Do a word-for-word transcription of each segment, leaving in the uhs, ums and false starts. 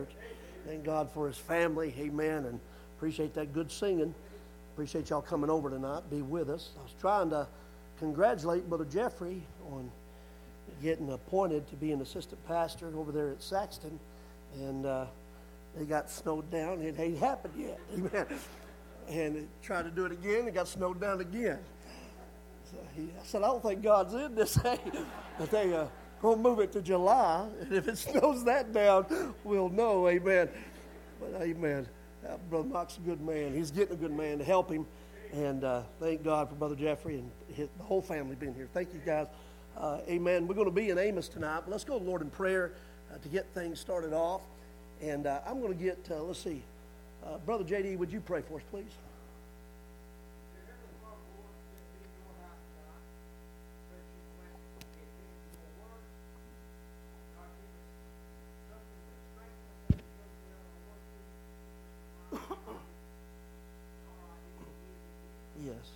Thank God for his family, amen, and appreciate that good singing. Appreciate y'all coming over tonight, be with us. I was trying to congratulate Brother Jeffrey on getting appointed to be an assistant pastor over there at Saxton, and uh, they got snowed down. It ain't happened yet, amen. And tried to do it again, it got snowed down again. So he, I said, I don't think God's in this, hey, but they uh, We'll move it to July, and if it snows that down, we'll know, amen. But, amen, uh, Brother Mike's a good man. He's getting a good man to help him, and uh, thank God for Brother Jeffrey and his, the whole family being here. Thank you, guys. Uh, amen. We're going to be in Amos tonight, but let's go to the Lord in prayer uh, to get things started off. And uh, I'm going to get, uh, let's see, uh, Brother J D, would you pray for us, please? Yes, yes.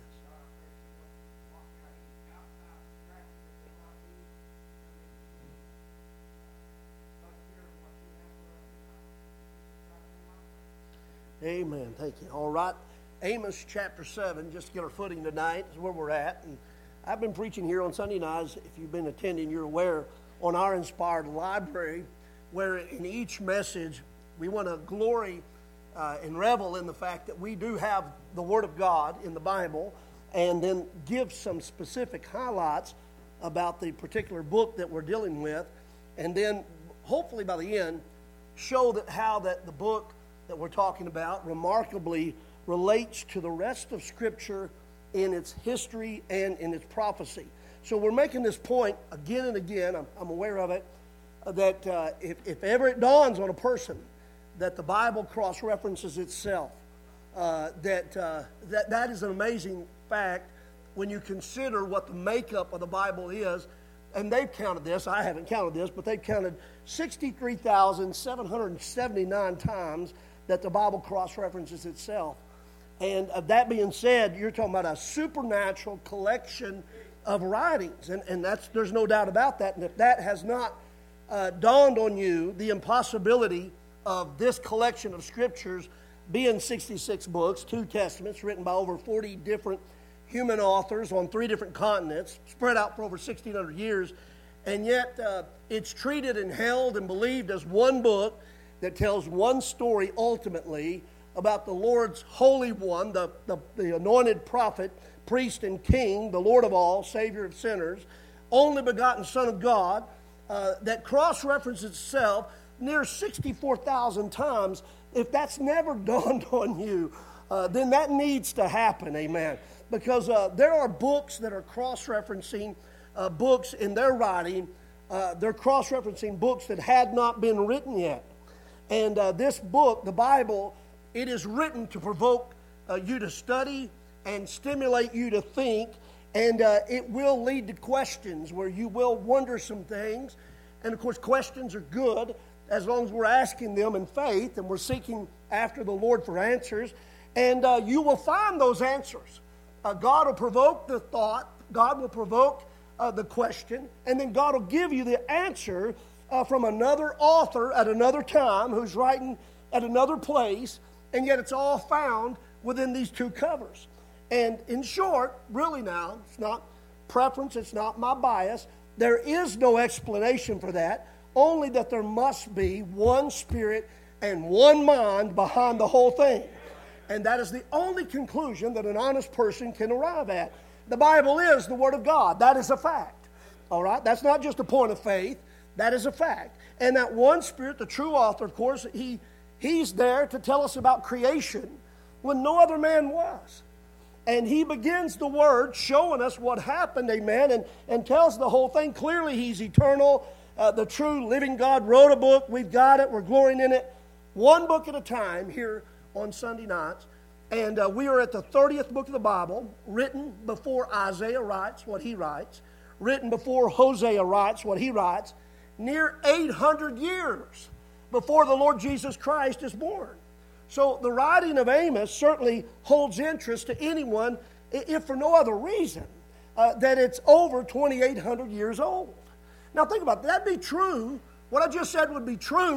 Amen. Thank you. All right. Amos chapter seven, just to get our footing tonight, is where we're at. And I've been preaching here on Sunday nights. If you've been attending, you're aware, on our Inspired Library, where in each message we want to glory Uh, and revel in the fact that we do have the Word of God in the Bible, and then give some specific highlights about the particular book that we're dealing with, and then hopefully by the end show that how that the book that we're talking about remarkably relates to the rest of Scripture in its history and in its prophecy. So we're making this point again and again, I'm, I'm aware of it, uh, that uh, if, if ever it dawns on a person that the Bible cross-references itself, uh, that, uh, that that is an amazing fact when you consider what the makeup of the Bible is. And they've counted this, I haven't counted this, but they've counted sixty-three thousand seven hundred seventy-nine times that the Bible cross-references itself. And uh, that being said, you're talking about a supernatural collection of writings, and, and that's there's no doubt about that. And if that has not uh, dawned on you, the impossibility of this collection of scriptures being sixty-six books, two testaments written by over forty different human authors on three different continents, spread out for over sixteen hundred years, and yet uh, it's treated and held and believed as one book that tells one story ultimately about the Lord's Holy One, the, the, the anointed prophet, priest, and king, the Lord of all, Savior of sinners, only begotten Son of God, uh, that cross-references itself near sixty-four thousand times. If that's never dawned on you, uh, then that needs to happen, amen. Because uh, there are books that are cross-referencing uh, books in their writing. Uh, they're cross-referencing books that had not been written yet. And uh, this book, the Bible, it is written to provoke uh, you to study and stimulate you to think. And uh, it will lead to questions where you will wonder some things. And, of course, questions are good as long as we're asking them in faith and we're seeking after the Lord for answers. And uh, you will find those answers. Uh, God will provoke the thought. God will provoke uh, the question. And then God will give you the answer uh, from another author at another time who's writing at another place. And yet it's all found within these two covers. And in short, really now, it's not preference, it's not my bias. There is no explanation for that. Only that there must be one spirit and one mind behind the whole thing. And that is the only conclusion that an honest person can arrive at. The Bible is the Word of God. That is a fact. All right? That's not just a point of faith. That is a fact. And that one spirit, the true author, of course, he he's there to tell us about creation when no other man was. And he begins the Word showing us what happened, amen, and, and tells the whole thing. Clearly, he's eternal. Uh, the true living God wrote a book. We've got it. We're glorying in it. One book at a time here on Sunday nights. And uh, we are at the thirtieth book of the Bible, written before Isaiah writes what he writes, written before Hosea writes what he writes, near eight hundred years before the Lord Jesus Christ is born. So the writing of Amos certainly holds interest to anyone, if for no other reason, uh, that it's over twenty-eight hundred years old. Now think about it. That'd be true. What I just said would be true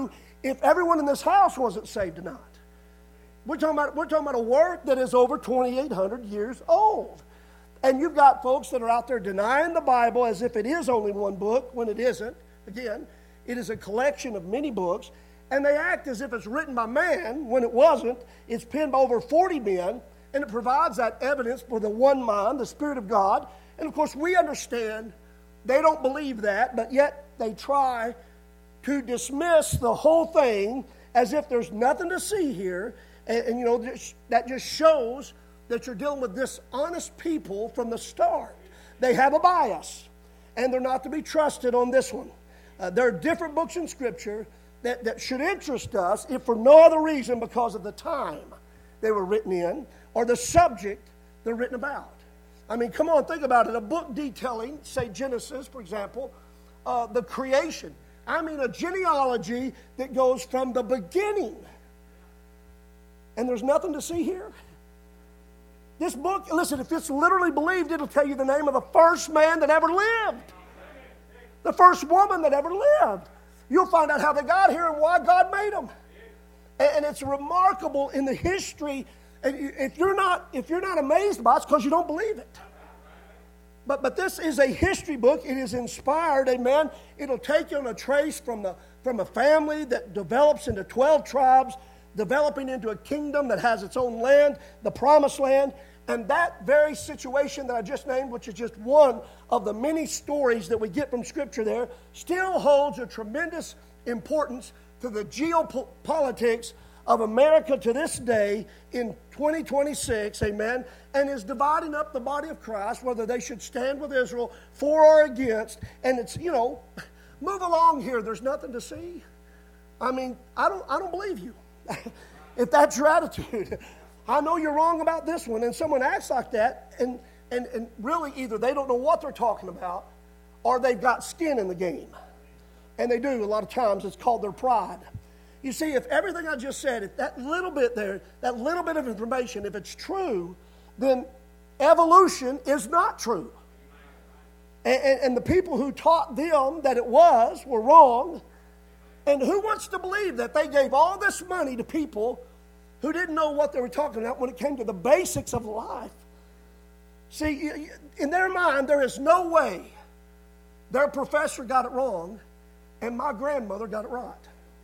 if everyone in this house wasn't saved tonight. We're talking about, we're talking about a work that is over twenty-eight hundred years old. And you've got folks that are out there denying the Bible as if it is only one book when it isn't. Again, it is a collection of many books. And they act as if it's written by man when it wasn't. It's penned by over forty men. And it provides that evidence for the one mind, the Spirit of God. And of course, we understand they don't believe that, but yet they try to dismiss the whole thing as if there's nothing to see here. And, and you know, that just shows that you're dealing with dishonest people from the start. They have a bias, and they're not to be trusted on this one. Uh, there are different books in Scripture that, that should interest us, if for no other reason because of the time they were written in, or the subject they're written about. I mean, come on, think about it. A book detailing, say Genesis, for example, uh, the creation. I mean, a genealogy that goes from the beginning. And there's nothing to see here. This book, listen, if it's literally believed, it'll tell you the name of the first man that ever lived. The first woman that ever lived. You'll find out how they got here and why God made them. And it's remarkable in the history. If you're not, if you're not amazed by it, it's because you don't believe it. But, but this is a history book. It is inspired, amen. It'll take you on a trace from, the, from a family that develops into twelve tribes, developing into a kingdom that has its own land, the promised land. And that very situation that I just named, which is just one of the many stories that we get from Scripture there, still holds a tremendous importance to the geopolitics of America to this day in twenty twenty-six, amen, and is dividing up the body of Christ, whether they should stand with Israel for or against. And it's, you know, move along here. There's nothing to see. I mean, I don't, I don't believe you. If that's your attitude. I know you're wrong about this one, and someone acts like that, and, and, and really either they don't know what they're talking about, or they've got skin in the game. And they do a lot of times. It's called their pride. You see, if everything I just said, if that little bit there, that little bit of information, if it's true, then evolution is not true. And, and, and the people who taught them that it was were wrong. And who wants to believe that they gave all this money to people who didn't know what they were talking about when it came to the basics of life? See, in their mind, there is no way their professor got it wrong and my grandmother got it right.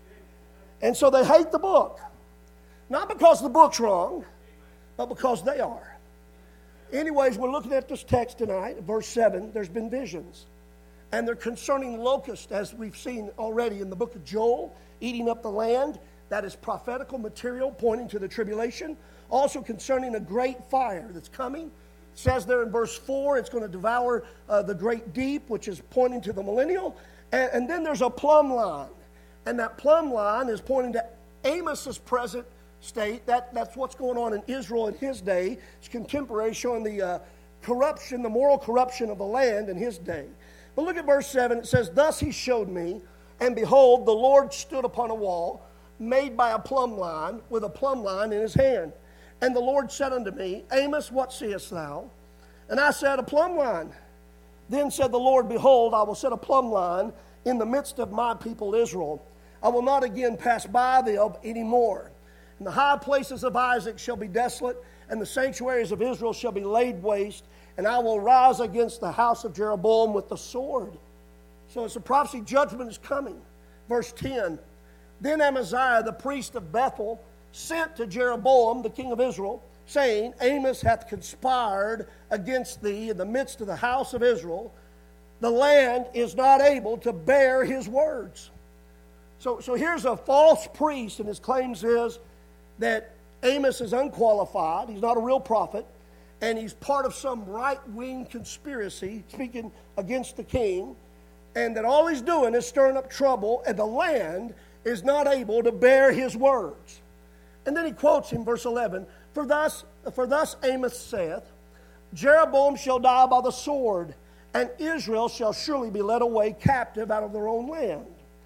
And so they hate the book. Not because the book's wrong, but because they are. Anyways, we're looking at this text tonight, verse seven. There's been visions. And they're concerning locusts, as we've seen already in the book of Joel, eating up the land. That is prophetical material pointing to the tribulation. Also concerning a great fire that's coming. It says there in verse four, it's going to devour uh, the great deep, which is pointing to the millennial. And, and then there's a plumb line. And that plumb line is pointing to Amos's present state. That, that's what's going on in Israel in his day. It's contemporary, showing the uh, corruption, the moral corruption of the land in his day. But look at verse seven. It says, "Thus he showed me, and behold, the Lord stood upon a wall, made by a plumb line, with a plumb line in his hand. And the Lord said unto me, Amos, what seest thou? And I said, a plumb line. Then said the Lord, Behold, I will set a plumb line in the midst of my people Israel. I will not again pass by them any more. And the high places of Isaac shall be desolate, and the sanctuaries of Israel shall be laid waste. And I will rise against the house of Jeroboam with the sword." So it's a prophecy. Judgment is coming. Verse ten. "Then Amaziah, the priest of Bethel, sent to Jeroboam, the king of Israel, saying, Amos hath conspired against thee in the midst of the house of Israel. The land is not able to bear his words." So, so here's a false priest, and his claims is that Amos is unqualified. He's not a real prophet. And he's part of some right-wing conspiracy speaking against the king. And that all he's doing is stirring up trouble, and the land is not able to bear his words. And then he quotes him, verse eleven, For thus, for thus Amos saith, Jeroboam shall die by the sword, and Israel shall surely be led away captive out of their own land.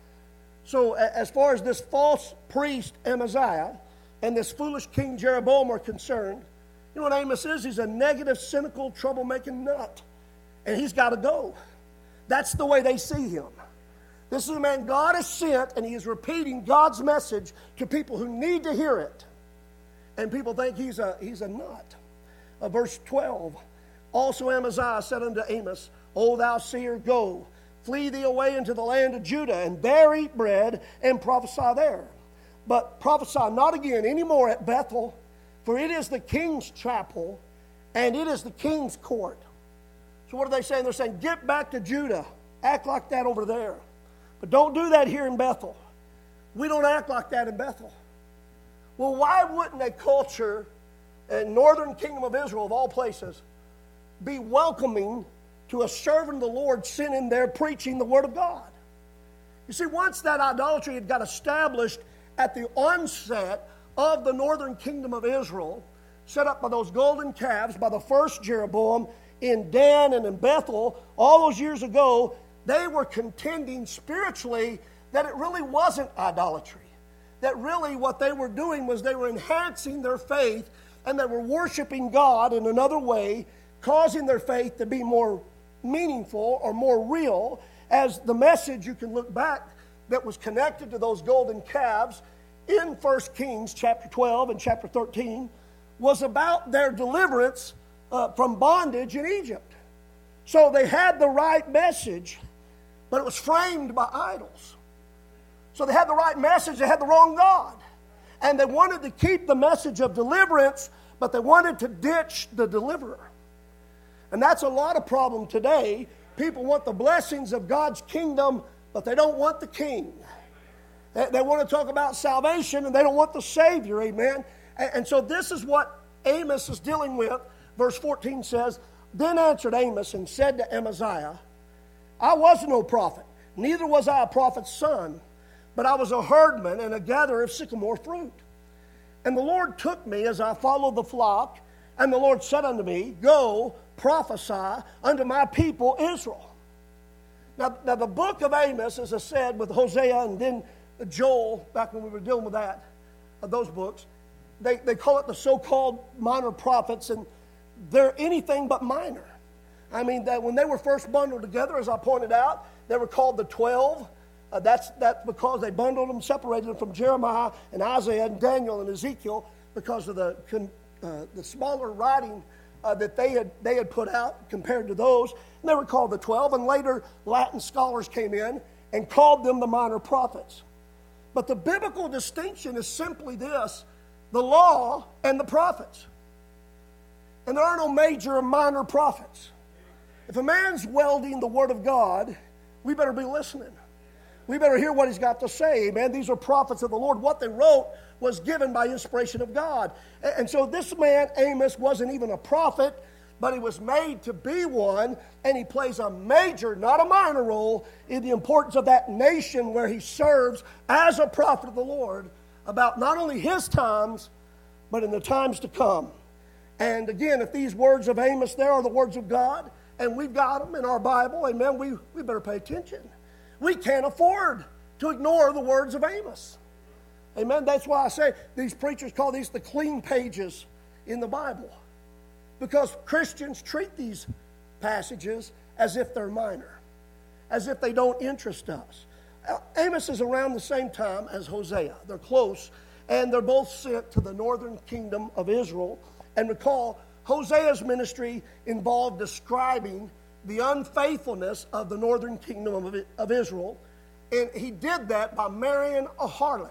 So as far as this false priest Amaziah and this foolish king Jeroboam are concerned, you know what Amos is? He's a negative, cynical, troublemaking nut. And he's got to go. That's the way they see him. This is a man God has sent, and he is repeating God's message to people who need to hear it. And people think he's a, he's a nut. Uh, verse twelve, also Amaziah said unto Amos, O thou seer, go, flee thee away into the land of Judah, and there eat bread, and prophesy there. But prophesy not again any more at Bethel, for it is the king's chapel, and it is the king's court. So what are they saying? They're saying, get back to Judah. Act like that over there. But don't do that here in Bethel. We don't act like that in Bethel. Well, why wouldn't a culture in northern kingdom of Israel, of all places, be welcoming to a servant of the Lord sent in there preaching the Word of God? You see, once that idolatry had got established at the onset of the northern kingdom of Israel, set up by those golden calves, by the first Jeroboam in Dan and in Bethel, all those years ago, they were contending spiritually that it really wasn't idolatry. That really what they were doing was they were enhancing their faith, and they were worshiping God in another way, causing their faith to be more meaningful or more real, as the message, you can look back, that was connected to those golden calves in First Kings chapter twelve and chapter thirteen was about their deliverance uh, from bondage in Egypt. So they had the right message, but it was framed by idols. So they had the right message, they had the wrong God. And they wanted to keep the message of deliverance, but they wanted to ditch the deliverer. And that's a lot of problem today. People want the blessings of God's kingdom, but they don't want the king. They, they want to talk about salvation, and they don't want the Savior, amen? And, and so this is what Amos is dealing with. Verse fourteen says, Then answered Amos and said to Amaziah, I was no prophet, neither was I a prophet's son, but I was a herdman and a gatherer of sycamore fruit. And the Lord took me as I followed the flock, and the Lord said unto me, Go, prophesy unto my people Israel. Now, now the book of Amos, as I said, with Hosea and then Joel, back when we were dealing with that, uh, those books, they, they call it the so-called minor prophets, and they're anything but minor. I mean, that when they were first bundled together, as I pointed out, they were called the twelve. Uh, that's, that's because they bundled them, separated them from Jeremiah and Isaiah and Daniel and Ezekiel because of the, uh, the smaller writing uh, that they had, they had put out compared to those. And they were called the twelve, and later Latin scholars came in and called them the minor prophets. But the biblical distinction is simply this: the law and the prophets. And there are no major or minor prophets. If a man's welding the Word of God, we better be listening. We better hear what he's got to say. Amen. These are prophets of the Lord. What they wrote was given by inspiration of God. And so this man, Amos, wasn't even a prophet, but he was made to be one, and he plays a major, not a minor role in the importance of that nation where he serves as a prophet of the Lord about not only his times, but in the times to come. And again, if these words of Amos there are the words of God, and we've got them in our Bible, amen, we, we better pay attention. We can't afford to ignore the words of Amos. Amen. That's why I say these preachers call these the clean pages in the Bible. Because Christians treat these passages as if they're minor, as if they don't interest us. Amos is around the same time as Hosea. They're close, and they're both sent to the northern kingdom of Israel. And recall, Hosea's ministry involved describing the unfaithfulness of the northern kingdom of, of Israel. And he did that by marrying a harlot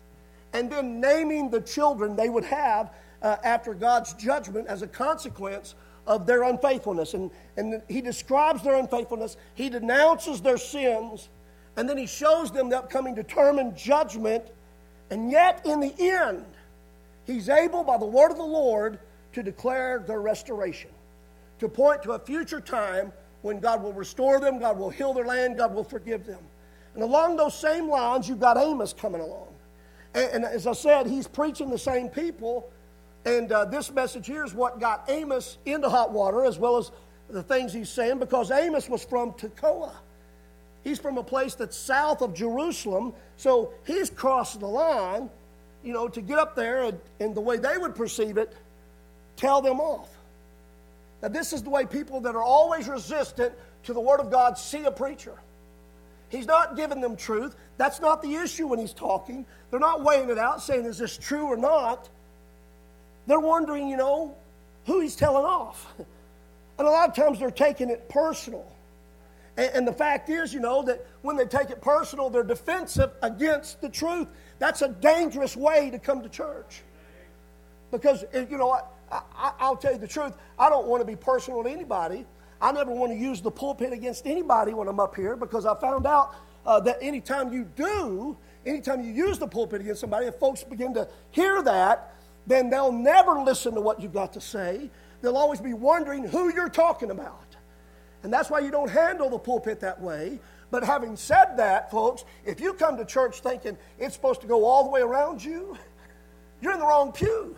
and then naming the children they would have uh, after God's judgment as a consequence of their unfaithfulness. And, and he describes their unfaithfulness. He denounces their sins. And then he shows them the upcoming determined judgment. And yet, in the end, he's able, by the word of the Lord, to declare their restoration, to point to a future time when God will restore them, God will heal their land, God will forgive them. And along those same lines, you've got Amos coming along. And, and as I said, he's preaching the same people. And uh, this message here is what got Amos into hot water, as well as the things he's saying, because Amos was from Tekoa. He's from a place that's south of Jerusalem, so he's crossed the line, you know, to get up there and, and the way they would perceive it, tell them off. Now, this is the way people that are always resistant to the Word of God see a preacher. He's not giving them truth. That's not the issue when he's talking. They're not weighing it out, saying, is this true or not? They're wondering, you know, who he's telling off. And a lot of times they're taking it personal. And, and the fact is, you know, that when they take it personal, they're defensive against the truth. That's a dangerous way to come to church. Because, you know, I, I, I'll tell you the truth. I don't want to be personal to anybody. I never want to use the pulpit against anybody when I'm up here, because I found out uh, that anytime you do, anytime you use the pulpit against somebody, if folks begin to hear that, then they'll never listen to what you've got to say. They'll always be wondering who you're talking about. And that's why you don't handle the pulpit that way. But having said that, folks, if you come to church thinking it's supposed to go all the way around you, you're in the wrong pew.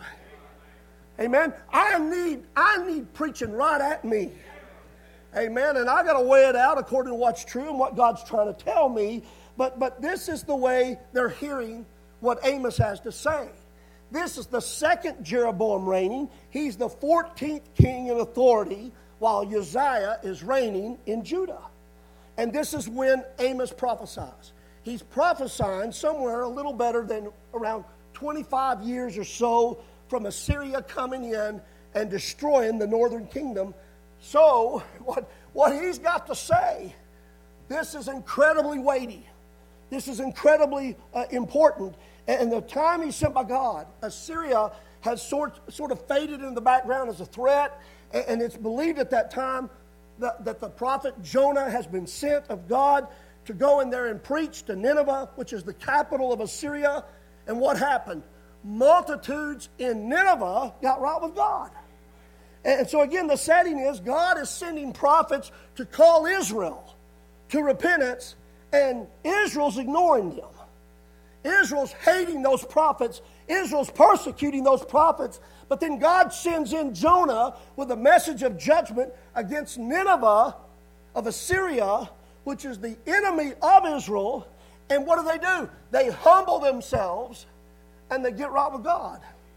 Amen. I need, I need preaching right at me. Amen. And I got to weigh it out according to what's true and what God's trying to tell me. But, but this is the way they're hearing what Amos has to say. This is the second Jeroboam reigning. He's the fourteenth king in authority, while Uzziah is reigning in Judah. And this is when Amos prophesies. He's prophesying somewhere a little better than around twenty-five years or so from Assyria coming in and destroying the northern kingdom. So, what, what he's got to say, this is incredibly weighty. This is incredibly uh, important. And the time he's sent by God, Assyria has sort, sort of faded in the background as a threat. And it's believed at that time that, that the prophet Jonah has been sent of God to go in there and preach to Nineveh, which is the capital of Assyria. And what happened? Multitudes in Nineveh got right with God. And so again, the setting is God is sending prophets to call Israel to repentance, and Israel's ignoring them. Israel's hating those prophets. Israel's persecuting those prophets. But then God sends in Jonah with a message of judgment against Nineveh of Assyria, which is the enemy of Israel. And what do they do? They humble themselves and they get right with God.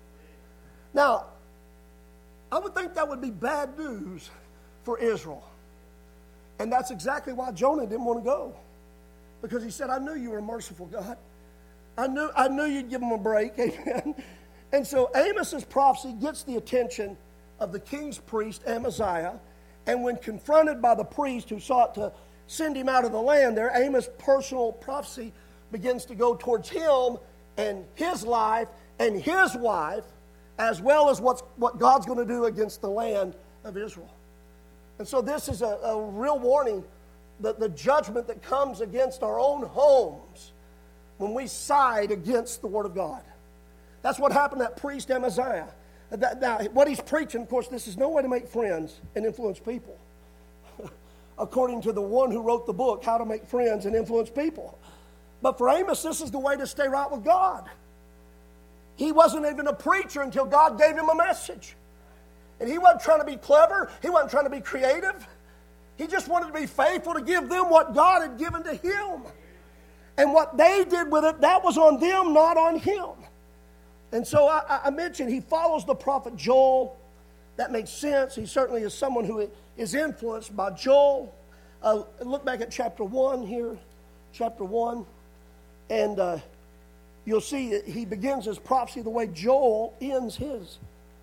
Now, I would think that would be bad news for Israel. And that's exactly why Jonah didn't want to go. Because he said, I knew you were a merciful God. I knew, I knew you'd give them a break. Amen. And so Amos's prophecy gets the attention of the king's priest, Amaziah. And when confronted by the priest who sought to send him out of the land there, Amos' personal prophecy begins to go towards him and his life and his wife, as well as what's, what God's going to do against the land of Israel. And so this is a, a real warning that the judgment that comes against our own homes when we side against the Word of God. That's what happened to that priest Amaziah. That, now, what he's preaching, of course, this is no way to make friends and influence people. According to the one who wrote the book, How to Make Friends and Influence People. But for Amos, this is the way to stay right with God. He wasn't even a preacher until God gave him a message. And he wasn't trying to be clever. He wasn't trying to be creative. He just wanted to be faithful to give them what God had given to him. And what they did with it, that was on them, not on him. And so I, I mentioned he follows the prophet Joel. That makes sense. He certainly is someone who is influenced by Joel. Uh, look back at chapter one here. Chapter one. And uh, you'll see he begins his prophecy the way Joel ends his.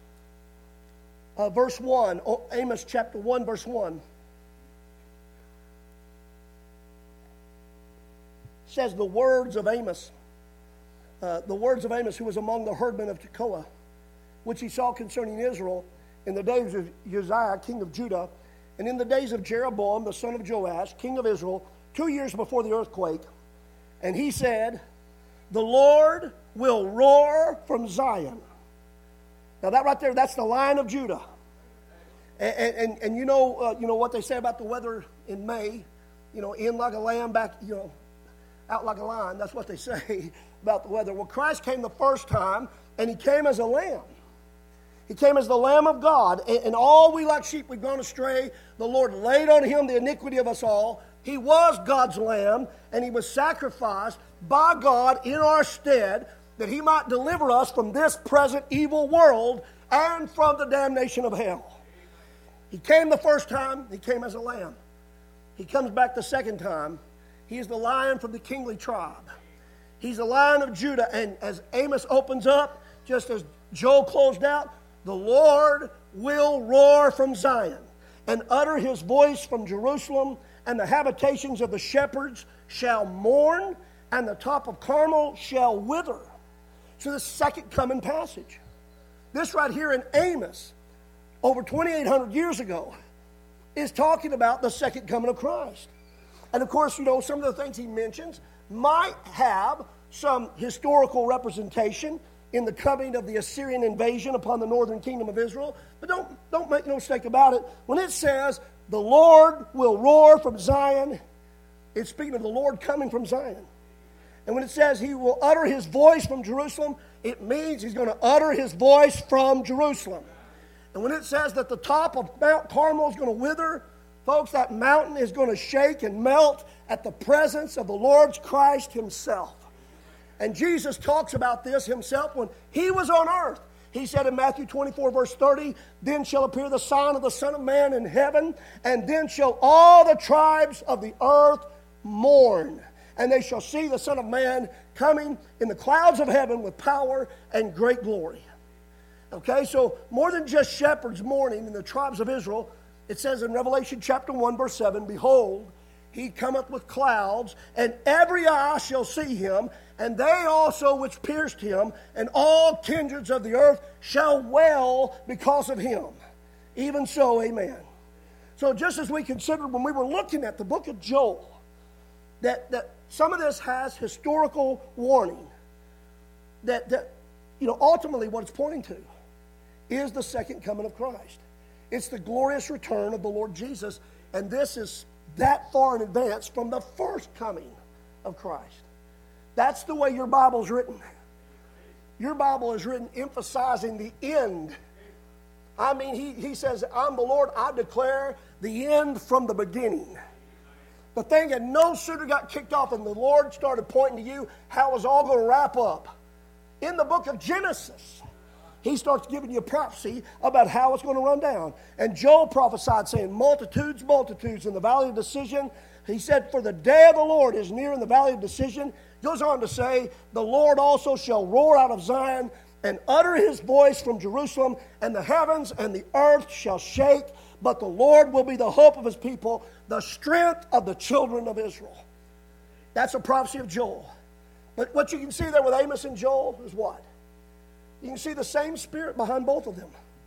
Uh, verse one. Oh, Amos chapter one, verse one. Says the words of Amos, uh, the words of Amos, who was among the herdmen of Tekoa, which he saw concerning Israel in the days of Uzziah, king of Judah, and in the days of Jeroboam, the son of Joash, king of Israel, two years before the earthquake. And he said, the Lord will roar from Zion. Now that right there, that's the Lion of Judah. And, and, and you know, uh, you know what they say about the weather in May, you know, in like a lamb, back, you know, out like a lion. That's what they say about the weather. Well, Christ came the first time, and he came as a lamb. He came as the Lamb of God. And, and all we like sheep, we've gone astray. The Lord laid on him the iniquity of us all. He was God's lamb, and he was sacrificed by God in our stead that he might deliver us from this present evil world and from the damnation of hell. He came the first time. He came as a lamb. He comes back the second time. He is the Lion from the kingly tribe. He's the Lion of Judah. And as Amos opens up, just as Joel closed out, the Lord will roar from Zion and utter his voice from Jerusalem, and the habitations of the shepherds shall mourn, and the top of Carmel shall wither. So the second coming passage. This right here in Amos, over twenty-eight hundred years ago, is talking about the second coming of Christ. And of course, you know, some of the things he mentions might have some historical representation in the coming of the Assyrian invasion upon the northern kingdom of Israel. But don't, don't make no mistake about it. When it says, the Lord will roar from Zion, it's speaking of the Lord coming from Zion. And when it says he will utter his voice from Jerusalem, it means he's going to utter his voice from Jerusalem. And when it says that the top of Mount Carmel is going to wither, folks, that mountain is going to shake and melt at the presence of the Lord Christ himself. And Jesus talks about this himself when he was on earth. He said in Matthew twenty-four, verse thirty, then shall appear the sign of the Son of Man in heaven, and then shall all the tribes of the earth mourn. And they shall see the Son of Man coming in the clouds of heaven with power and great glory. Okay, so more than just shepherds mourning in the tribes of Israel, it says in Revelation chapter one, verse seven, behold, he cometh with clouds, and every eye shall see him, and they also which pierced him, and all kindreds of the earth shall wail because of him. Even so, amen. So just as we considered when we were looking at the book of Joel, that, that some of this has historical warning, that, that you know, ultimately what it's pointing to is the second coming of Christ. It's the glorious return of the Lord Jesus, and this is that far in advance from the first coming of Christ. That's the way your Bible's written. Your Bible is written emphasizing the end. I mean, he, he says, I'm the Lord, I declare the end from the beginning. The thing had no sooner got kicked off and the Lord started pointing to you how it was all going to wrap up. In the book of Genesis, he starts giving you a prophecy about how it's going to run down. And Joel prophesied saying, multitudes, multitudes in the valley of decision. He said, for the day of the Lord is near in the valley of decision. Goes on to say, the Lord also shall roar out of Zion and utter his voice from Jerusalem, and the heavens and the earth shall shake, but the Lord will be the hope of his people, the strength of the children of Israel. That's a prophecy of Joel. But what you can see there with Amos and Joel is what? You can see the same spirit behind both of them.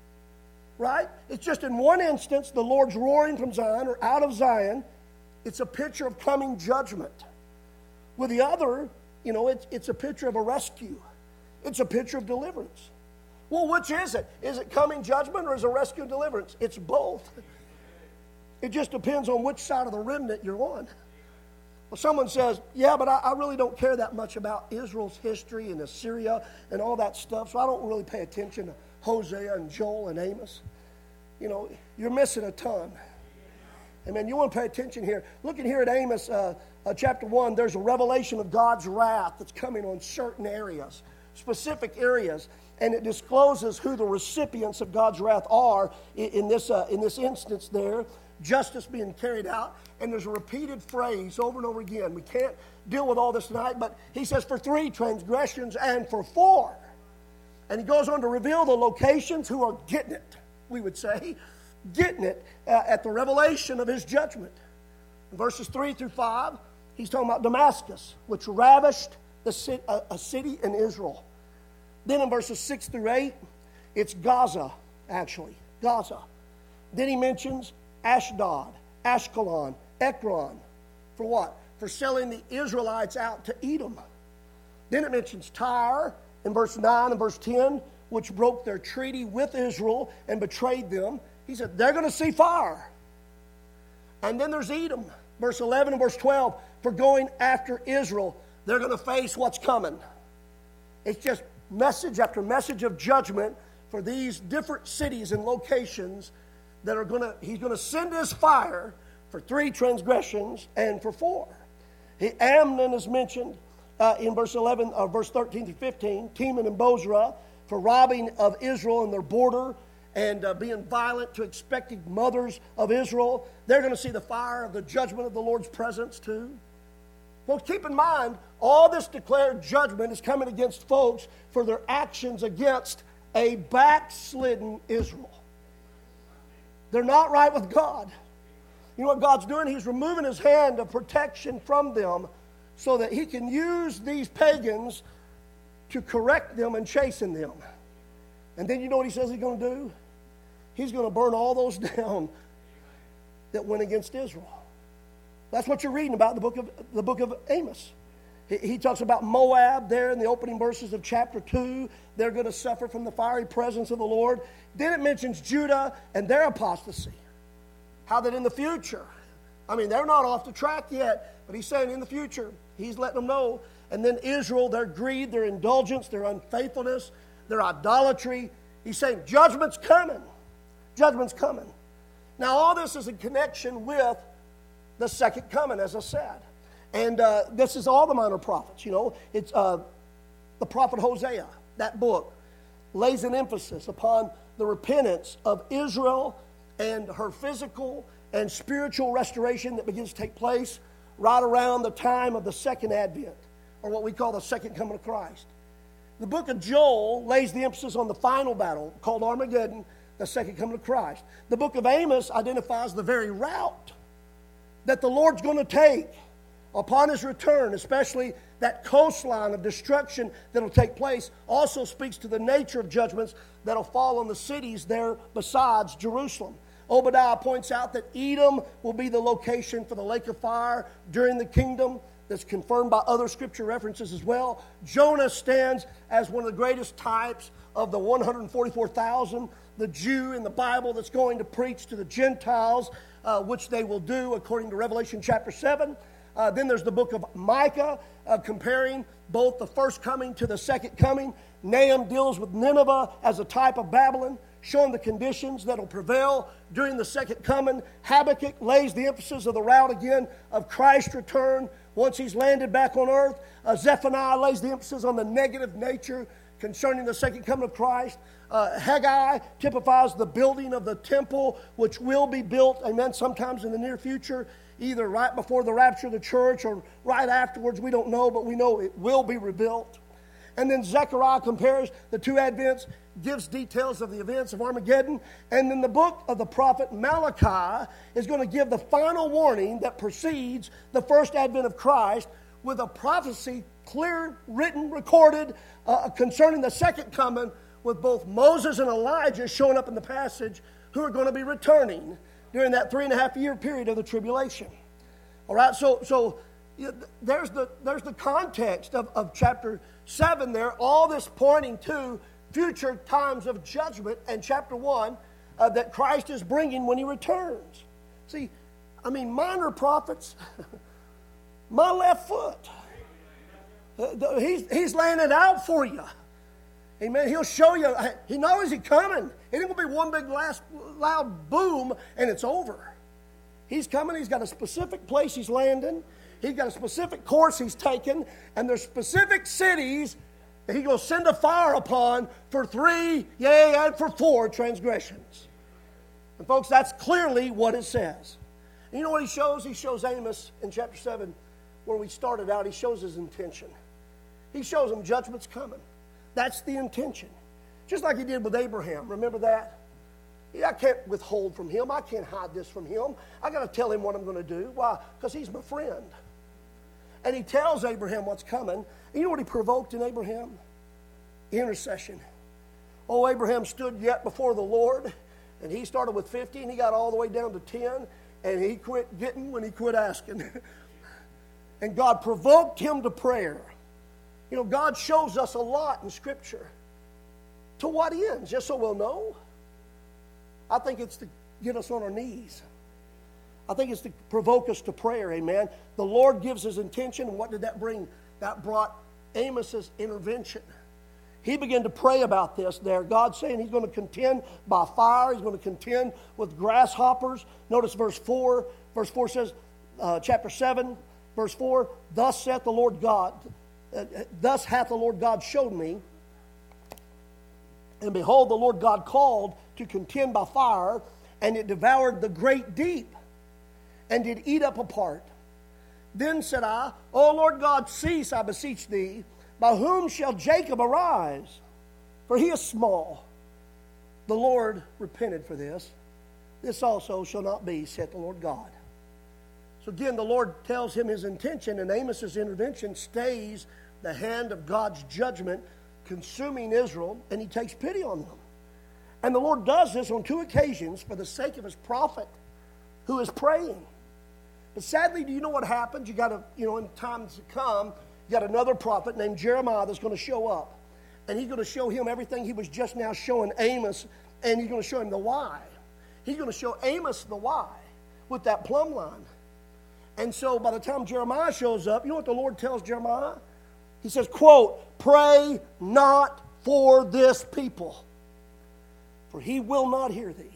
Right? It's just in one instance, the Lord's roaring from Zion or out of Zion. It's a picture of coming judgment. With the other, you know, it's, it's a picture of a rescue. It's a picture of deliverance. Well, which is it? Is it coming judgment or is it rescue and deliverance? It's both. It just depends on which side of the remnant you're on. Well, someone says, yeah, but I, I really don't care that much about Israel's history and Assyria and all that stuff, so I don't really pay attention to Hosea and Joel and Amos. You know, you're missing a ton. Amen. You want to pay attention here. Looking here at Amos uh, uh, chapter one, there's a revelation of God's wrath that's coming on certain areas, specific areas, and it discloses who the recipients of God's wrath are in, in this uh, in this instance there. Justice being carried out, and there's a repeated phrase over and over again. We can't deal with all this tonight, but he says for three transgressions and for four. And he goes on to reveal the locations who are getting it, we would say, getting it uh, at the revelation of his judgment. In verses three through five, he's talking about Damascus, which ravished the city, uh, a city in Israel. Then in verses six through eight, it's Gaza, actually, Gaza. Then he mentions Ashdod, Ashkelon, Ekron. For what? For selling the Israelites out to Edom. Then it mentions Tyre in verse nine and verse ten, which broke their treaty with Israel and betrayed them. He said, they're going to see fire. And then there's Edom, verse eleven and verse twelve, for going after Israel. They're going to face what's coming. It's just message after message of judgment for these different cities and locations that are going to, he's going to send his fire for three transgressions and for four. He, Amnon is mentioned uh, in verse eleven, or verse thirteen through fifteen, Teman and Bozrah, for robbing of Israel and their border and uh, being violent to expecting mothers of Israel. They're going to see the fire of the judgment of the Lord's presence too. Folks, keep in mind, all this declared judgment is coming against folks for their actions against a backslidden Israel. They're not right with God. You know what God's doing? He's removing his hand of protection from them so that he can use these pagans to correct them and chasten them. And then you know what he says he's going to do? He's going to burn all those down that went against Israel. That's what you're reading about in the book of, the book of Amos. He, he talks about Moab there in the opening verses of chapter two. They're going to suffer from the fiery presence of the Lord. Then it mentions Judah and their apostasy. How that in the future, I mean, they're not off the track yet, but he's saying in the future, he's letting them know. And then Israel, their greed, their indulgence, their unfaithfulness, their idolatry. He's saying judgment's coming. Judgment's coming. Now, all this is in connection with the second coming, as I said. And uh, this is all the minor prophets, you know. It's uh, the prophet Hosea, that book, lays an emphasis upon the repentance of Israel and her physical and spiritual restoration that begins to take place right around the time of the second advent, or what we call the second coming of Christ. The book of Joel lays the emphasis on the final battle called Armageddon, the second coming of Christ. The book of Amos identifies the very route that the Lord's going to take upon his return, especially that coastline of destruction that will take place. Also speaks to the nature of judgments that will fall on the cities there besides Jerusalem. Obadiah points out that Edom will be the location for the lake of fire during the kingdom. That's confirmed by other scripture references as well. Jonah stands as one of the greatest types of the one hundred forty-four thousand, the Jew in the Bible that's going to preach to the Gentiles, uh, which they will do according to Revelation chapter seven. Uh, then there's the book of Micah, uh, comparing both the first coming to the second coming. Nahum deals with Nineveh as a type of Babylon, showing the conditions that will prevail during the second coming. Habakkuk lays the emphasis of the route again of Christ's return once he's landed back on earth. Uh, Zephaniah lays the emphasis on the negative nature concerning the second coming of Christ. Uh, Haggai typifies the building of the temple, which will be built, amen, sometimes in the near future, either right before the rapture of the church or right afterwards. We don't know, but we know it will be rebuilt. And then Zechariah compares the two advents, gives details of the events of Armageddon. And then the book of the prophet Malachi is going to give the final warning that precedes the first advent of Christ with a prophecy, clear, written, recorded, uh, concerning the second coming, with both Moses and Elijah showing up in the passage, who are going to be returning during that three and a half year period of the tribulation. All right, so so there's the there's the context of, of chapter seven there, all this pointing to future times of judgment, and chapter one uh, that Christ is bringing when he returns. See, I mean, minor prophets, my left foot, uh, he's, he's laying it out for you. Amen. He'll show you. He knows he's coming. It ain't going to be one big last loud boom and it's over. He's coming. He's got a specific place he's landing. He's got a specific course he's taken. And there's specific cities that he's going to send a fire upon for three, yea, and for four transgressions. And folks, that's clearly what it says. And you know what he shows? He shows Amos in chapter seven, where we started out. He shows his intention. He shows him judgment's coming. That's the intention. Just like he did with Abraham. Remember that? I can't withhold from him. I can't hide this from him. I got to tell him what I'm going to do. Why? Because he's my friend. And he tells Abraham what's coming. And you know what he provoked in Abraham? Intercession. Oh, Abraham stood yet before the Lord. And he started with fifty and he got all the way down to ten. And he quit getting when he quit asking. And God provoked him to prayer. You know, God shows us a lot in Scripture. To what ends? Just so we'll know? I think it's to get us on our knees. I think it's to provoke us to prayer, amen? The Lord gives his intention, and what did that bring? That brought Amos's intervention. He began to pray about this there. God saying he's going to contend by fire. He's going to contend with grasshoppers. Notice verse four. Verse four says, uh, chapter seven, verse four, Thus saith the Lord God, Uh, thus hath the Lord God showed me, and behold, the Lord God called to contend by fire, and it devoured the great deep, and did eat up a part. Then said I, O Lord God, cease, I beseech thee. By whom shall Jacob arise? For he is small. The Lord repented for this. This also shall not be, saith the Lord God. So again, the Lord tells him his intention, and Amos's intervention stays the hand of God's judgment consuming Israel, and he takes pity on them. And the Lord does this on two occasions for the sake of his prophet who is praying. But sadly, do you know what happens? You got to, you know, in times to come, you got another prophet named Jeremiah that's going to show up. And he's going to show him everything he was just now showing Amos, and he's going to show him the why. He's going to show Amos the why with that plumb line. And so by the time Jeremiah shows up, you know what the Lord tells Jeremiah? He says, quote, pray not for this people, for he will not hear thee.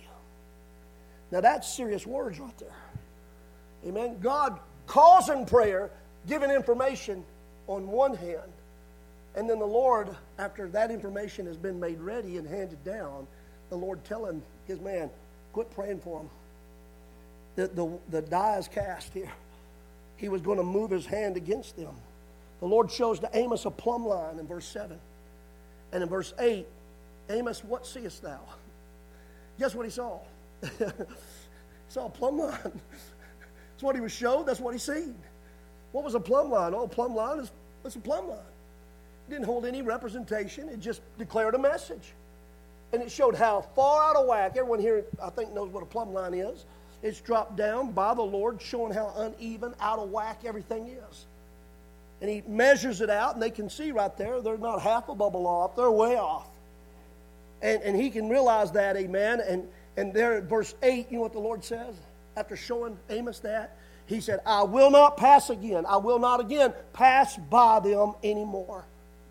Now that's serious words right there. Amen. God calls in prayer, giving information on one hand, and then the Lord, after that information has been made ready and handed down, the Lord telling his man, quit praying for him. The, the, the die is cast here. He was going to move his hand against them. The Lord shows to Amos a plumb line in verse seven. And in verse eight, Amos, what seest thou? Guess what he saw? He saw a plumb line. That's what he was showed. That's what he seen. What was a plumb line? Oh, a plumb line is it's a plumb line. It didn't hold any representation. It just declared a message. And it showed how far out of whack. Everyone here, I think, knows what a plumb line is. It's dropped down by the Lord, showing how uneven, out of whack everything is. And he measures it out, and they can see right there, they're not half a bubble off, they're way off. And, and he can realize that, amen. And, and there at verse eight, you know what the Lord says? After showing Amos that, he said, I will not pass again. I will not again pass by them anymore.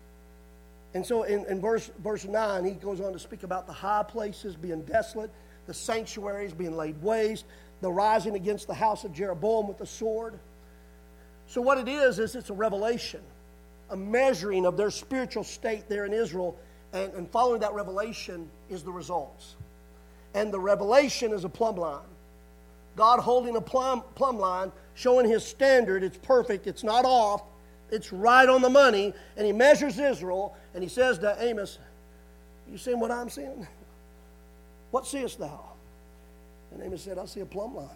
And so in, in verse, verse nine, he goes on to speak about the high places being desolate, the sanctuaries being laid waste, the rising against the house of Jeroboam with the sword. So what it is, is it's a revelation, a measuring of their spiritual state there in Israel, and, and following that revelation is the results. And the revelation is a plumb line. God holding a plumb, plumb line, showing his standard, it's perfect, it's not off, it's right on the money, and he measures Israel, and he says to Amos, you seeing what I'm seeing? What seest thou? And Amos said, I see a plumb line.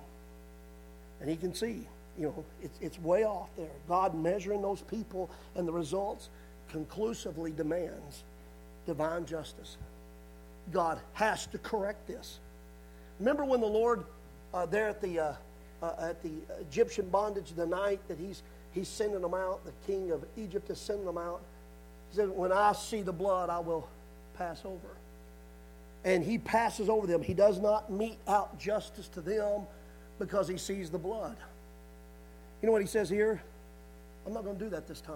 And he can see, you know, it's, it's way off there. God measuring those people, and the results conclusively demands divine justice. God has to correct this. Remember when the Lord, uh, there at the uh, uh, at the Egyptian bondage, the night that he's he's sending them out, the king of Egypt is sending them out. He said, when I see the blood, I will pass over. And he passes over them. He does not mete out justice to them because he sees the blood. You know what he says here? I'm not going to do that this time.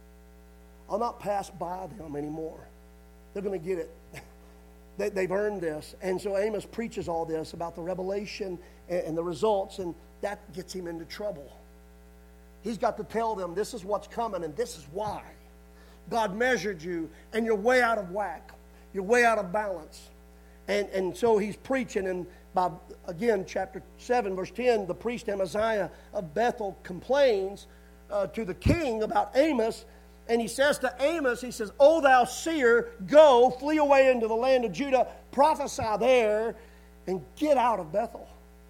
I'll not pass by them anymore. They're going to get it. they, they've earned this. And so Amos preaches all this about the revelation and, and the results, and that gets him into trouble. He's got to tell them this is what's coming and this is why. God measured you and you're way out of whack. You're way out of balance. And, and so he's preaching, and by, again, chapter seven, verse ten, the priest Amaziah of Bethel complains uh, to the king about Amos, and he says to Amos, he says, O thou seer, go, flee away into the land of Judah, prophesy there, and get out of Bethel.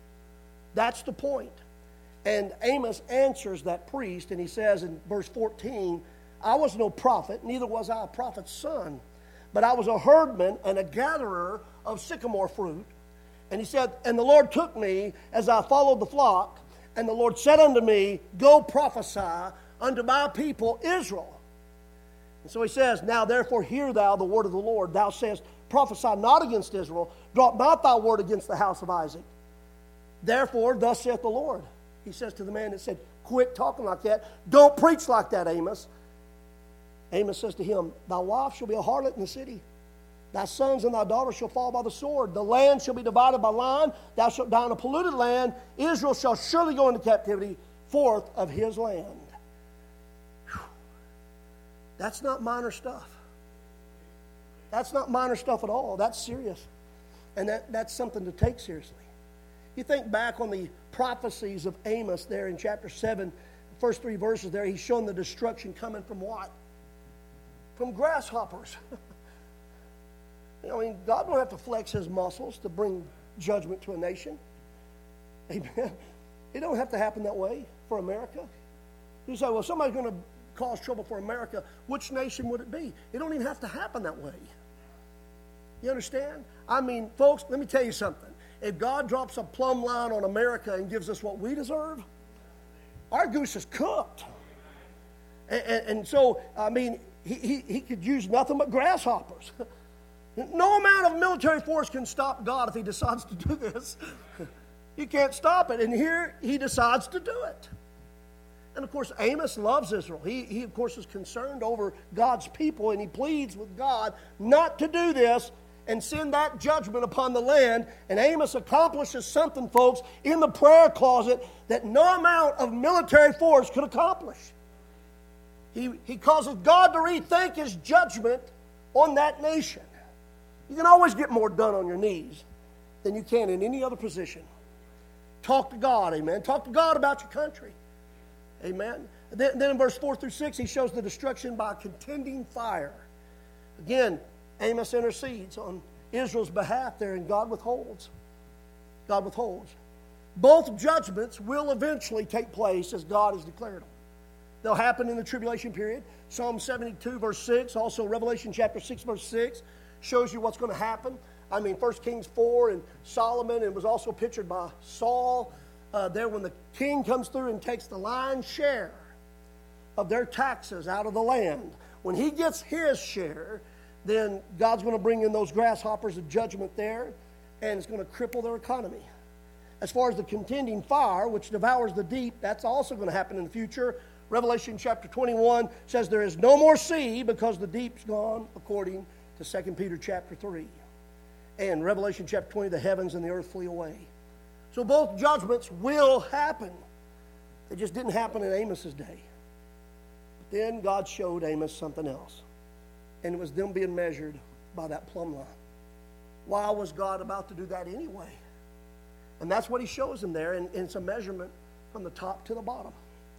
That's the point. And Amos answers that priest, and he says in verse fourteen, I was no prophet, neither was I a prophet's son, but I was a herdman and a gatherer of sycamore fruit. And he said, and the Lord took me as I followed the flock, and the Lord said unto me, go prophesy unto my people Israel. And so he says, now therefore hear thou the word of the Lord. Thou sayest, prophesy not against Israel, drop not thy word against the house of Isaac. Therefore, thus saith the Lord. He says to the man that said, quit talking like that. Don't preach like that, Amos. Amos says to him, thy wife shall be a harlot in the city. Thy sons and thy daughters shall fall by the sword. The land shall be divided by line. Thou shalt die in a polluted land. Israel shall surely go into captivity forth of his land. Whew. That's not minor stuff. That's not minor stuff at all. That's serious. And that, that's something to take seriously. You think back on the prophecies of Amos there in chapter seven, first three verses there, he's showing the destruction coming from what? From grasshoppers. I mean, God don't have to flex his muscles to bring judgment to a nation. Amen. It don't have to happen that way for America. You say, well, somebody's going to cause trouble for America. Which nation would it be? It don't even have to happen that way. You understand? I mean, folks, let me tell you something. If God drops a plumb line on America and gives us what we deserve, our goose is cooked. And, and, and so, I mean, he, he, he could use nothing but grasshoppers. No amount of military force can stop God if he decides to do this. You can't stop it. And here he decides to do it. And of course, Amos loves Israel. He, he of course, is concerned over God's people, and he pleads with God not to do this and send that judgment upon the land. And Amos accomplishes something, folks, in the prayer closet that no amount of military force could accomplish. He, he causes God to rethink his judgment on that nation. You can always get more done on your knees than you can in any other position. Talk to God, amen. Talk to God about your country, amen. Then, then in verse four through six, he shows the destruction by contending fire. Again, Amos intercedes on Israel's behalf there, and God withholds. God withholds. Both judgments will eventually take place as God has declared them. They'll happen in the tribulation period. Psalm seventy-two, verse six, also Revelation chapter six, verse six, shows you what's going to happen. I mean, First Kings four and Solomon, and was also pictured by Saul uh, there when the king comes through and takes the lion's share of their taxes out of the land. When he gets his share, then God's going to bring in those grasshoppers of judgment there, and it's going to cripple their economy. As far as the contending fire, which devours the deep, that's also going to happen in the future. Revelation chapter twenty-one says there is no more sea because the deep's gone, according to Second Peter chapter three. And Revelation chapter twenty, the heavens and the earth flee away. So both judgments will happen. They just didn't happen in Amos's day. But then God showed Amos something else. And it was them being measured by that plumb line. Why was God about to do that anyway? And that's what he shows them there. And, and it's a measurement from the top to the bottom.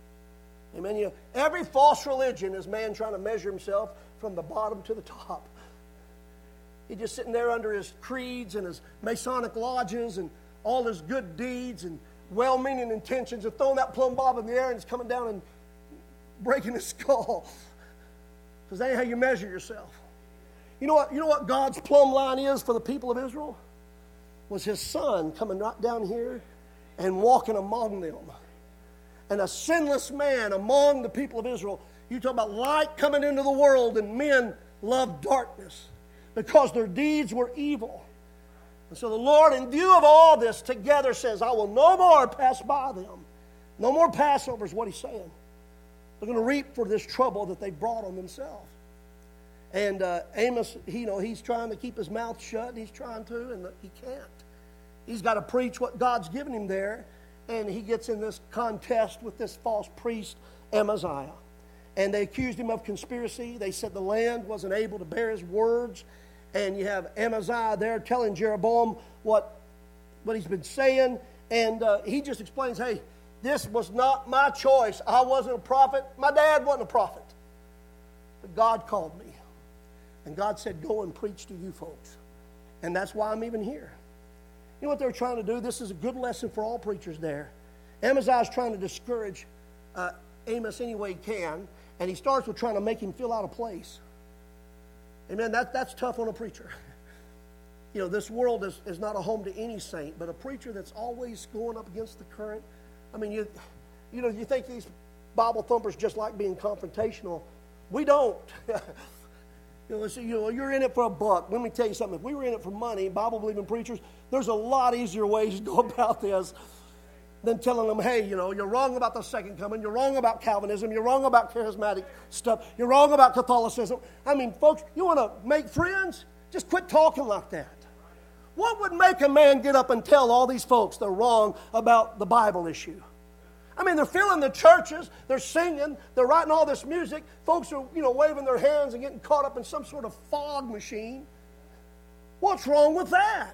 Amen. You know, every false religion is man trying to measure himself from the bottom to the top. He's just sitting there under his creeds and his Masonic lodges and all his good deeds and well-meaning intentions and throwing that plumb bob in the air and it's coming down and breaking his skull. Because that ain't how you measure yourself. You know what, you know what God's plumb line is for the people of Israel? Was his son coming right down here and walking among them. And a sinless man among the people of Israel. You talk about light coming into the world, and men loved darkness because their deeds were evil. And so the Lord, in view of all this, together says, I will no more pass by them. No more Passover is what he's saying. They're going to reap for this trouble that they brought on themselves. And uh, Amos, he, you know, he's trying to keep his mouth shut. He's trying to, and he can't. He's got to preach what God's given him there. And he gets in this contest with this false priest, Amaziah. And they accused him of conspiracy. They said the land wasn't able to bear his words. And you have Amaziah there telling Jeroboam what, what he's been saying. And uh, he just explains, hey, this was not my choice. I wasn't a prophet. My dad wasn't a prophet. But God called me. And God said, go and preach to you folks. And that's why I'm even here. You know what they're trying to do? This is a good lesson for all preachers there. Amaziah is trying to discourage uh, Amos any way he can, and he starts with trying to make him feel out of place. Amen. That, that's tough on a preacher. You know, this world is, is not a home to any saint, but a preacher that's always going up against the current. I mean, you, you know, you think these Bible thumpers just like being confrontational. We don't. You know, you know, you're in it for a buck. Let me tell you something. If we were in it for money, Bible-believing preachers, there's a lot easier ways to go about this than telling them, hey, you know, you're wrong about the second coming. You're wrong about Calvinism. You're wrong about charismatic stuff. You're wrong about Catholicism. I mean, folks, you want to make friends? Just quit talking like that. What would make a man get up and tell all these folks they're wrong about the Bible issue? I mean, they're filling the churches, they're singing, they're writing all this music. Folks are, you know, waving their hands and getting caught up in some sort of fog machine. What's wrong with that?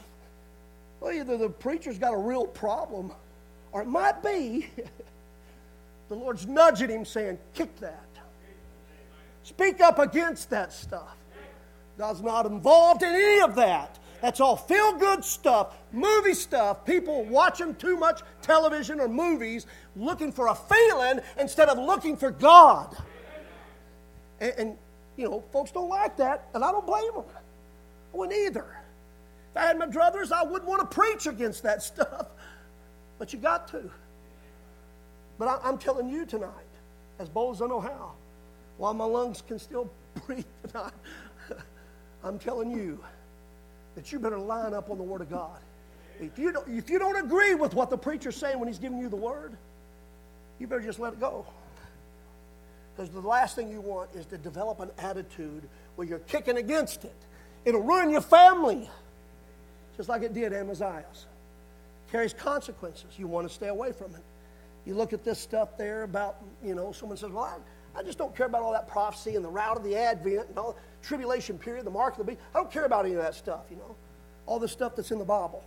Well, either the preacher's got a real problem, or it might be The Lord's nudging him saying, kick that. Speak up against that stuff. God's not involved in any of that. That's all feel-good stuff, movie stuff, people watching too much television or movies, looking for a feeling instead of looking for God. And, and you know, folks don't like that, and I don't blame them. I wouldn't either. If I had my druthers, I wouldn't want to preach against that stuff. But you got to. But I, I'm telling you tonight, as bold as I know how, while my lungs can still breathe tonight, I'm telling you that you better line up on the Word of God. If you don't, if you don't agree with what the preacher's saying when he's giving you the Word, you better just let it go. Because the last thing you want is to develop an attitude where you're kicking against it. It'll ruin your family, just like it did Amaziah's. Carries consequences. You want to stay away from it. You look at this stuff there about, you know, someone says, well, I, I just don't care about all that prophecy and the route of the Advent and all the tribulation period, the mark of the beast. I don't care about any of that stuff, you know. All the stuff that's in the Bible.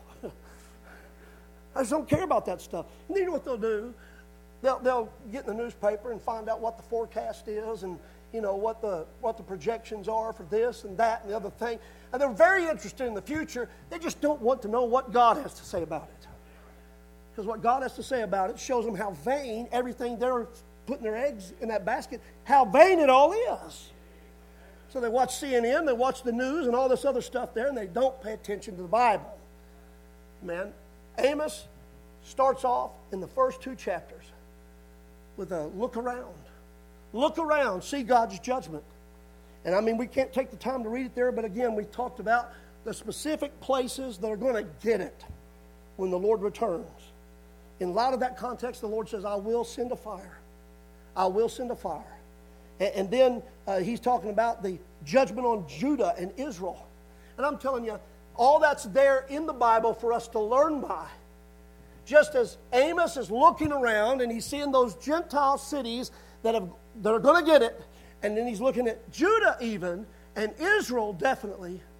I just don't care about that stuff. And then you know what they'll do? They'll, they'll get in the newspaper and find out what the forecast is and, you know, what the what the projections are for this and that and the other thing. And they're very interested in the future. They just don't want to know what God has to say about it. Because what God has to say about it shows them how vain everything they're putting their eggs in that basket, how vain it all is. So they watch C N N, they watch the news and all this other stuff there, and they don't pay attention to the Bible. Man, Amos starts off in the first two chapters with a look around. Look around, see God's judgment. And I mean, we can't take the time to read it there, but again, we talked about the specific places that are going to get it when the Lord returns. In light of that context, the Lord says, I will send a fire. I will send a fire. And, and then uh, he's talking about the judgment on Judah and Israel. And I'm telling you, all that's there in the Bible for us to learn by. Just as Amos is looking around and he's seeing those Gentile cities that, have, that are going to get it, and then he's looking at Judah even, and Israel definitely. He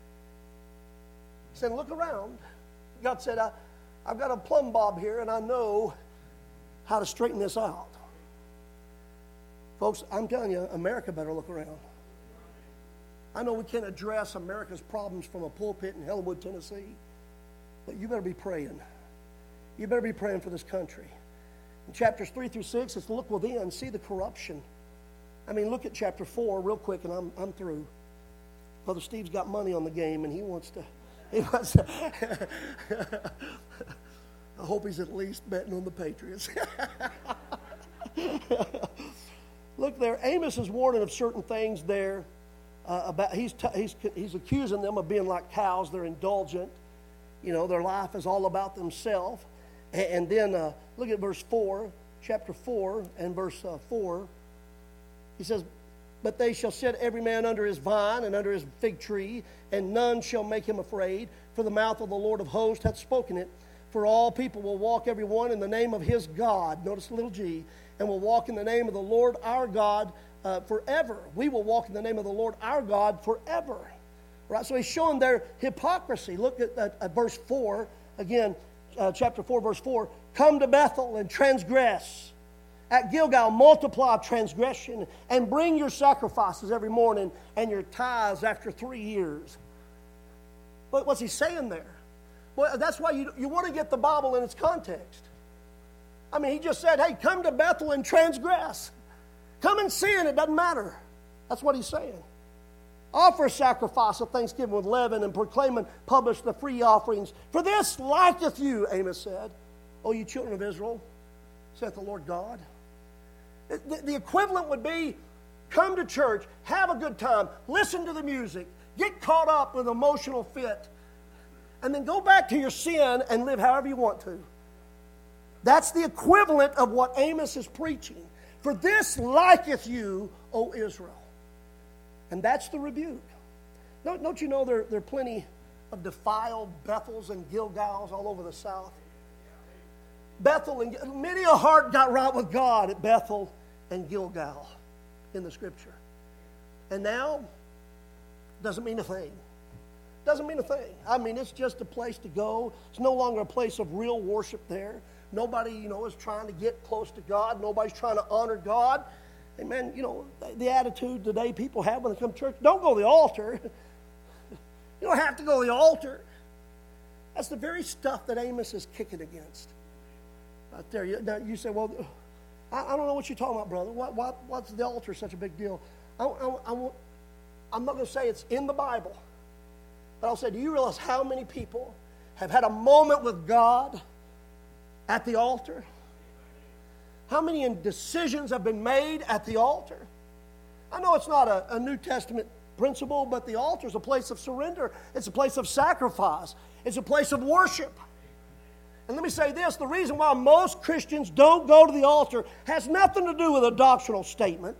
said, look around. God said, I, I've got a plumb bob here, and I know how to straighten this out. Folks, I'm telling you, America better look around. I know we can't address America's problems from a pulpit in Hellenwood, Tennessee, but you better be praying. You better be praying for this country. In chapters three through six, it's look within, see the corruption. I mean, look at chapter four real quick, and I'm I'm through. Brother Steve's got money on the game, and he wants to. He wants to I hope he's at least betting on the Patriots. Look there, Amos is warning of certain things there. Uh, about he's t- he's he's accusing them of being like cows. They're indulgent. You know, their life is all about themselves. And, and then uh, look at verse four, chapter four, and verse uh, four. He says, but they shall set every man under his vine and under his fig tree, and none shall make him afraid, for the mouth of the Lord of hosts hath spoken it. For all people will walk every one in the name of his God, notice the little g, and will walk in the name of the Lord our God uh, forever. We will walk in the name of the Lord our God forever. Right? So he's showing their hypocrisy. Look at, at, at verse four, again, uh, chapter four, verse four. Come to Bethel and transgress. At Gilgal, multiply transgression and bring your sacrifices every morning and your tithes after three years. But what's he saying there? Well, that's why you, you want to get the Bible in its context. I mean, he just said, hey, come to Bethel and transgress. Come and sin, it doesn't matter. That's what he's saying. Offer a sacrifice of thanksgiving with leaven and proclaim and publish the free offerings. For this liketh you, Amos said, O you children of Israel, saith the Lord God. The, the equivalent would be, come to church, have a good time, listen to the music, get caught up with an emotional fit, and then go back to your sin and live however you want to. That's the equivalent of what Amos is preaching. For this liketh you, O Israel. And that's the rebuke. Don't, don't you know there, there are plenty of defiled Bethels and Gilgals all over the South? Bethel and many a heart got right with God at Bethel and Gilgal in the Scripture. And now, doesn't mean a thing. Doesn't mean a thing. I mean, it's just a place to go. It's no longer a place of real worship there. Nobody, you know, is trying to get close to God. Nobody's trying to honor God. Amen. You know, the attitude today people have when they come to church, don't go to the altar. You don't have to go to the altar. That's the very stuff that Amos is kicking against. Right there. You, now you say, well, I, I don't know what you're talking about, brother. What, what, what's the altar such a big deal? I, I, I, I'm not going to say it's in the Bible, but I'll say, do you realize how many people have had a moment with God at the altar? How many decisions have been made at the altar? I know it's not a, a New Testament principle, but the altar is a place of surrender. It's a place of sacrifice. It's a place of worship. And let me say this, the reason why most Christians don't go to the altar has nothing to do with a doctrinal statement.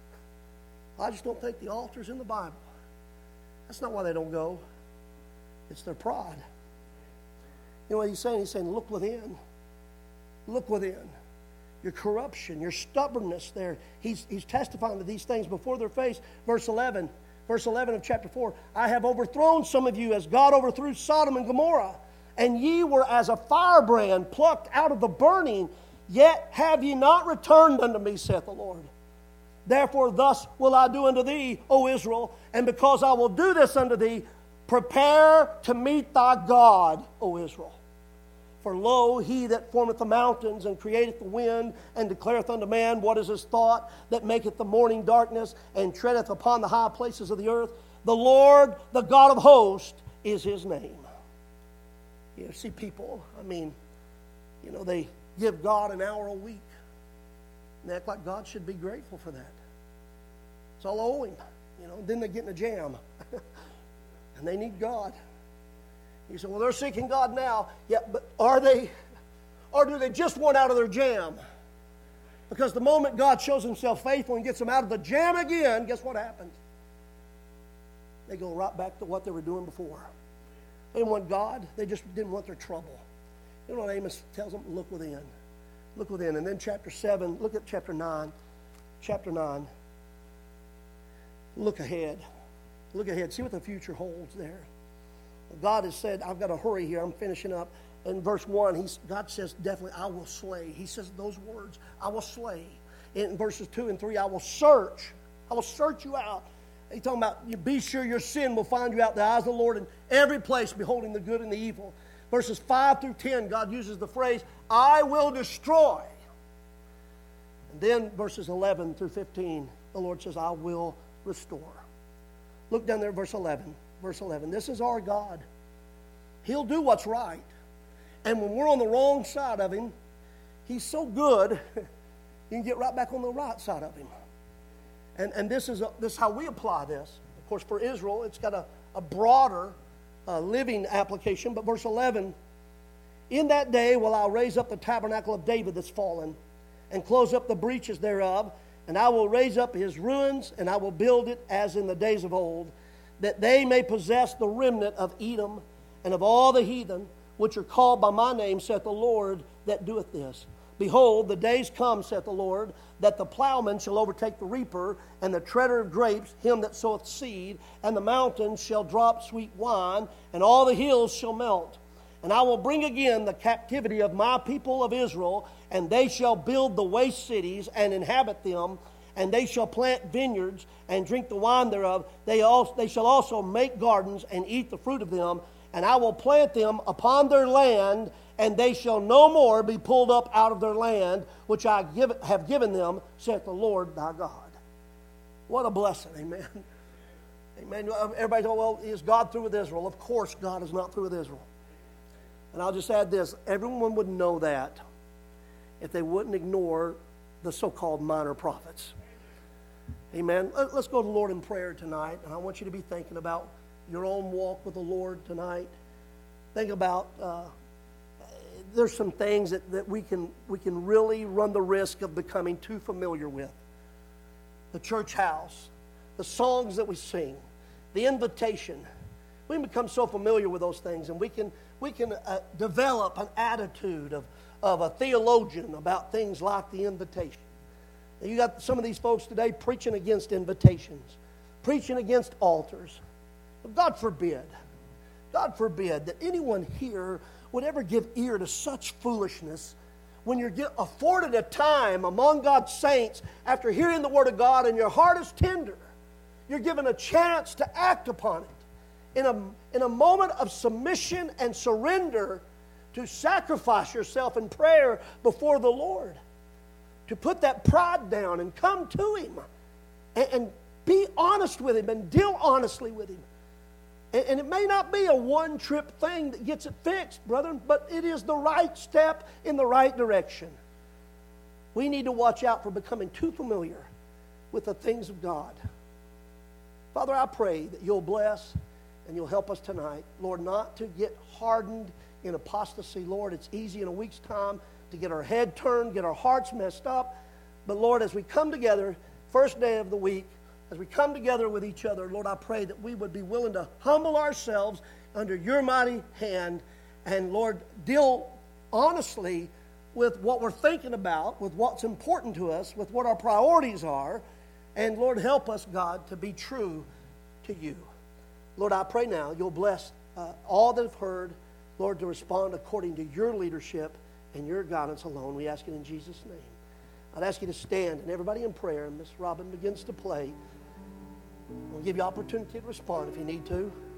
I just don't think the altar's in the Bible. That's not why they don't go. It's their pride. You know what he's saying? He's saying, look within. Look within. Your corruption, your stubbornness there. He's, he's testifying to these things before their face. Verse eleven. Verse eleven of chapter four. I have overthrown some of you as God overthrew Sodom and Gomorrah. And ye were as a firebrand plucked out of the burning. Yet have ye not returned unto me, saith the Lord. Therefore thus will I do unto thee, O Israel. And because I will do this unto thee, prepare to meet thy God, O Israel. For lo, he that formeth the mountains and createth the wind and declareth unto man what is his thought, that maketh the morning darkness and treadeth upon the high places of the earth. The Lord, the God of hosts, is his name. You see people, I mean, you know, they give God an hour a week. And they act like God should be grateful for that. It's all owe him. You know, then they get in a jam. And they need God. You say, well, they're seeking God now. Yeah, but are they, or do they just want out of their jam? Because the moment God shows himself faithful and gets them out of the jam again, guess what happens? They go right back to what they were doing before. They didn't want God. They just didn't want their trouble. You know what Amos tells them? Look within. Look within. And then chapter seven, look at chapter nine. Chapter nine. Look ahead. Look ahead. See what the future holds there. God has said, I've got to hurry here. I'm finishing up. In verse one, he's, God says, definitely, I will slay. He says those words, I will slay. In verses two and three, I will search. I will search you out. He's talking about, you be sure your sin will find you out in the eyes of the Lord in every place, beholding the good and the evil. Verses five through ten, God uses the phrase, I will destroy. And then verses eleven through fifteen, the Lord says, I will restore. Look down there, verse eleven. Verse eleven, this is our God. He'll do what's right. And when we're on the wrong side of him, he's so good, you can get right back on the right side of him. And, and this is a, this is how we apply this. Of course, for Israel, it's got a, a broader uh, living application. But verse eleven, in that day will I raise up the tabernacle of David that's fallen, and close up the breaches thereof, and I will raise up his ruins, and I will build it as in the days of old, that they may possess the remnant of Edom and of all the heathen, which are called by my name, saith the Lord that doeth this. Behold, the days come, saith the Lord, that the plowman shall overtake the reaper, and the treader of grapes him that soweth seed, and the mountains shall drop sweet wine, and all the hills shall melt. And I will bring again the captivity of my people of Israel, and they shall build the waste cities and inhabit them, and they shall plant vineyards and drink the wine thereof. They, also, they shall also make gardens and eat the fruit of them. And I will plant them upon their land, and they shall no more be pulled up out of their land, which I give, have given them, saith the Lord thy God. What a blessing, amen. Amen. Everybody goes, well, is God through with Israel? Of course God is not through with Israel. And I'll just add this. Everyone would know that if they wouldn't ignore the so-called minor prophets. Amen. Let's go to the Lord in prayer tonight. And I want you to be thinking about your own walk with the Lord tonight. Think about, uh, there's some things that, that we can we can really run the risk of becoming too familiar with. The church house, the songs that we sing, the invitation. We can become so familiar with those things, and we can we can uh, develop an attitude of, of a theologian about things like the invitation. You got some of these folks today preaching against invitations, preaching against altars. But God forbid, God forbid that anyone here would ever give ear to such foolishness when you're get afforded a time among God's saints after hearing the Word of God and your heart is tender, you're given a chance to act upon it in a, in a moment of submission and surrender, to sacrifice yourself in prayer before the Lord, to put that pride down and come to Him and, and be honest with Him and deal honestly with Him. And, and it may not be a one-trip thing that gets it fixed, brethren, but it is the right step in the right direction. We need to watch out for becoming too familiar with the things of God. Father, I pray that You'll bless and You'll help us tonight, Lord, not to get hardened in apostasy. Lord, it's easy in a week's time to get our head turned, get our hearts messed up. But Lord, as we come together, first day of the week, as we come together with each other, Lord, I pray that we would be willing to humble ourselves under Your mighty hand and, Lord, deal honestly with what we're thinking about, with what's important to us, with what our priorities are. And, Lord, help us, God, to be true to You. Lord, I pray now You'll bless uh, all that have heard, Lord, to respond according to Your leadership and Your guidance alone. We ask it in Jesus' name. I'd ask you to stand, and everybody in prayer, and Miss Robin begins to play. We'll give you opportunity to respond if you need to.